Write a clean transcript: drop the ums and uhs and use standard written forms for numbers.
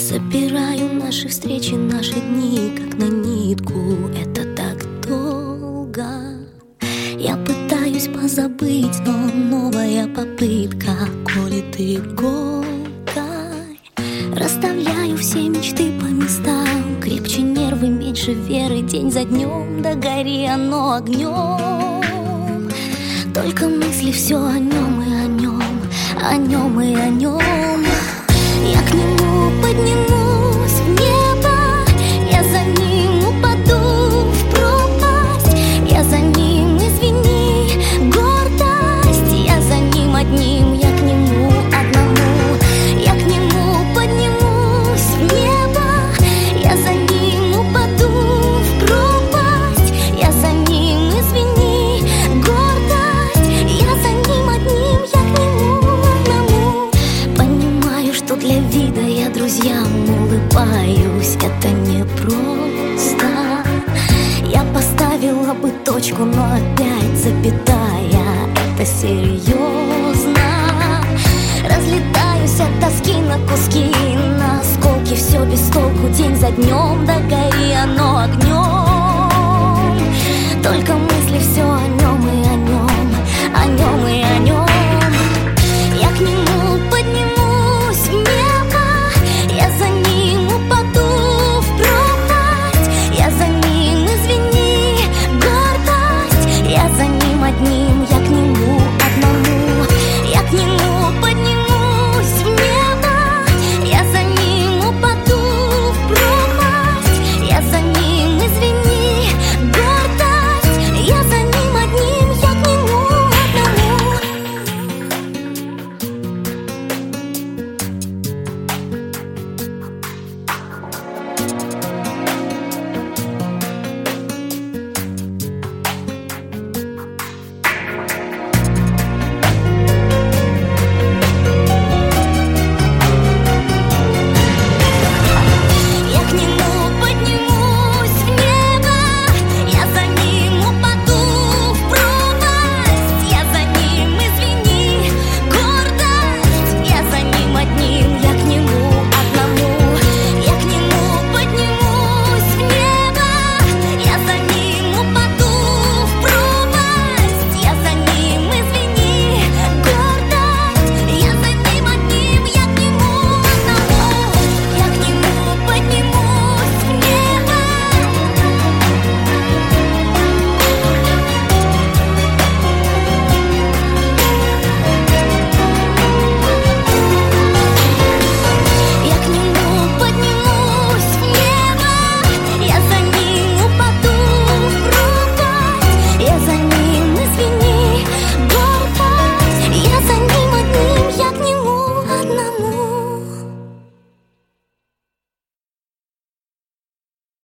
Собираю наши встречи, наши дни, как на нитку. Это так долго. Я пытаюсь позабыть, но новая попытка колет иголкой. Расставляю все мечты по местам. Крепче нервы, меньше веры. День за днем, да гори оно огнем. Только мысли все о нем и о нем, о нем и о нем. Я к нему поднимусь в небо, я за ним упаду в пропасть. Я за ним, извини, гордость. Я за ним одним, я к нему одному. Я к нему поднимусь в небо, я за ним упаду в пропасть. Я за ним, извини, гордость. Я за ним одним, я к нему одному. Понимаю, что для вида я друзьям улыбаюсь, это непросто. Я поставила бы точку, но опять запятая. Это серьезно. Разлетаюсь от тоски на куски, на осколки, все без толку. День за днем, да гори оно огнем.